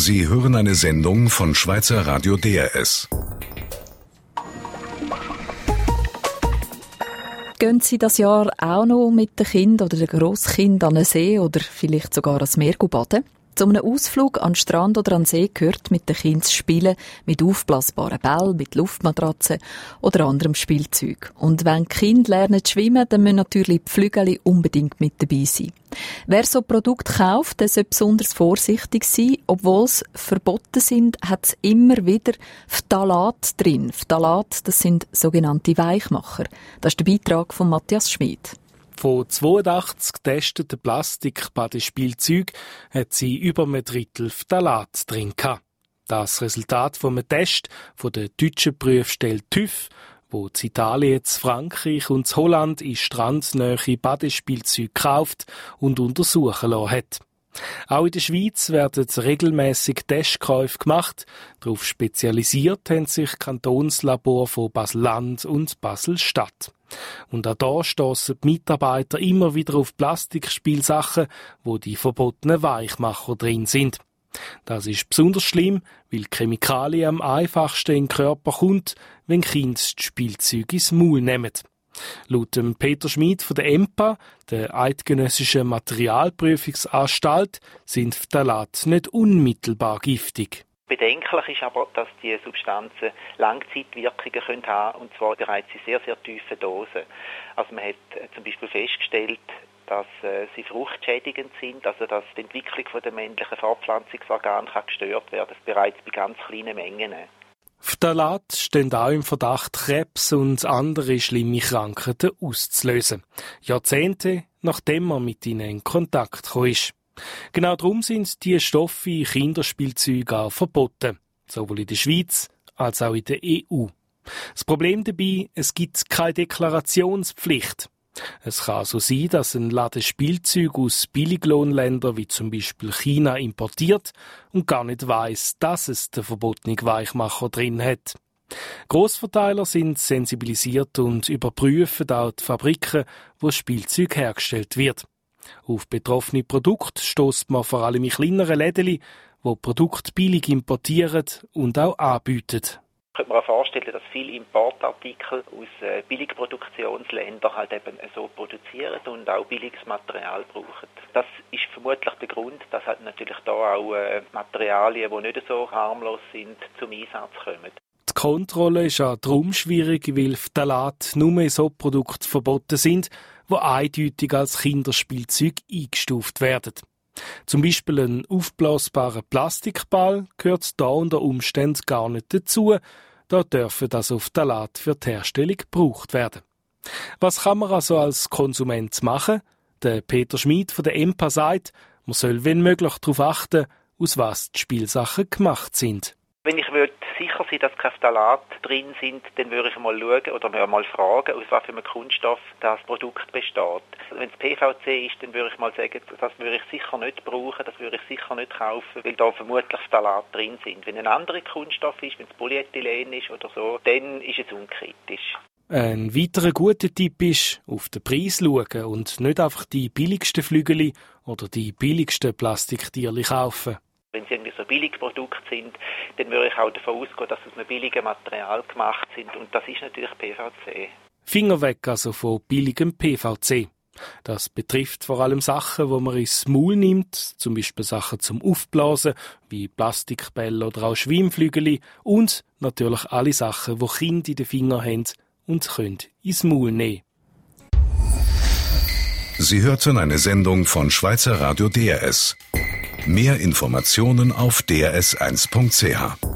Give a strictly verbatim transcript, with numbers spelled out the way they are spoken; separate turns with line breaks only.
Sie hören eine Sendung von Schweizer Radio D R S.
Gehen Sie das Jahr auch noch mit den Kindern oder den Grosskindern an den See oder vielleicht sogar ans Meer baden? Zu einem Ausflug an den Strand oder an den See gehört mit den Kindern zu spielen, mit aufblasbaren Bällen, mit Luftmatratzen oder anderem Spielzeug. Und wenn die Kinder lernen zu schwimmen, dann müssen natürlich die Flügel unbedingt mit dabei sein. Wer so Produkte kauft, der sollte besonders vorsichtig sein. Obwohl sie verboten sind, hat es immer wieder Phthalat drin. Phthalat, das sind sogenannte Weichmacher. Das ist der Beitrag von Matthias Schmid.
Von zweiundachtzig getesteten Plastik-Badespielzeugen hat sie über ein Drittel Phthalat drin gehabt. Das Resultat von einem Test von der deutschen Prüfstelle TÜV, wo in Italien, in Frankreich und in Holland in strandnähe Badespielzeuge gekauft und untersuchen lassen hat. Auch in der Schweiz werden regelmäßig Testkäufe gemacht. Darauf spezialisiert haben sich Kantonslabor von Basel-Land und Basel-Stadt. Und auch da stossen die Mitarbeiter immer wieder auf Plastikspielsachen, wo die verbotenen Weichmacher drin sind. Das ist besonders schlimm, weil Chemikalien am einfachsten in den Körper kommt, wenn Kinder die Spielzeuge ins Maul nehmen. Laut dem Peter Schmid von der E M P A, der Eidgenössischen Materialprüfungsanstalt, sind Phthalate nicht unmittelbar giftig.
Bedenklich ist aber, dass die Substanzen Langzeitwirkungen können haben, und zwar bereits in sehr, sehr tiefen Dosen. Also man hat zum Beispiel festgestellt, dass äh, sie fruchtschädigend sind, also dass die Entwicklung von der männlichen Fortpflanzungsorgane kann gestört werden, bereits bei ganz kleinen Mengen.
Phthalate stehen auch im Verdacht, Krebs und andere schlimme Krankheiten auszulösen. Jahrzehnte, nachdem man mit ihnen in Kontakt gekommen ist. Genau darum sind diese Stoffe in Kinderspielzeugen auch verboten. Sowohl in der Schweiz als auch in der E U. Das Problem dabei, es gibt keine Deklarationspflicht. Es kann so sein, dass ein Laden Spielzeug aus Billiglohnländern wie zum Beispiel China importiert und gar nicht weiss, dass es den verbotenen Weichmacher drin hat. Grossverteiler sind sensibilisiert und überprüfen auch die Fabriken, wo das Spielzeug hergestellt wird. Auf betroffene Produkte stösst man vor allem in kleineren Läden, die Produkte billig importieren und auch anbieten.
Ich könnte mir auch vorstellen, dass viele Importartikel aus äh, Billigproduktionsländern halt eben so produzieren und auch billiges Material brauchen. Das ist vermutlich der Grund, dass halt natürlich da auch äh, Materialien, die nicht so harmlos sind, zum Einsatz kommen.
Die Kontrolle ist auch darum schwierig, weil Phthalate nur in so Produkten verboten sind, die eindeutig als Kinderspielzeug eingestuft werden. Zum Beispiel ein aufblasbarer Plastikball gehört da unter Umständen gar nicht dazu. Da dürfen also Phthalate für die Herstellung gebraucht werden. Was kann man also als Konsument machen? Der Peter Schmid von der E M P A sagt, man soll wenn möglich darauf achten, aus was die Spielsachen gemacht sind.
Wenn ich würde sicher sein, dass keine Phthalate drin sind, dann würde ich mal schauen oder mir mal fragen, aus was für einem Kunststoff das Produkt besteht. Wenn es P V C ist, dann würde ich mal sagen, das würde ich sicher nicht brauchen, das würde ich sicher nicht kaufen, weil da vermutlich Phthalate drin sind. Wenn ein anderer Kunststoff ist, wenn es Polyethylen ist oder so, dann ist es unkritisch.
Ein weiterer guter Tipp ist, auf den Preis schauen und nicht einfach die billigsten Flügel oder die billigsten Plastiktierchen kaufen.
Wenn es irgendwie so Billigprodukte sind, dann würde ich auch davon ausgehen, dass sie aus einem billigen Material gemacht sind. Und das ist natürlich P V C.
Finger weg also von billigem P V C. Das betrifft vor allem Sachen, die man ins Maul nimmt, zum Beispiel Sachen zum Aufblasen, wie Plastikbälle oder auch Schwimmflügel, und natürlich alle Sachen, die Kinder in den Fingern haben und können ins Maul nehmen.
Sie hörten eine Sendung von Schweizer Radio D R S. Mehr Informationen auf d r s eins punkt c h.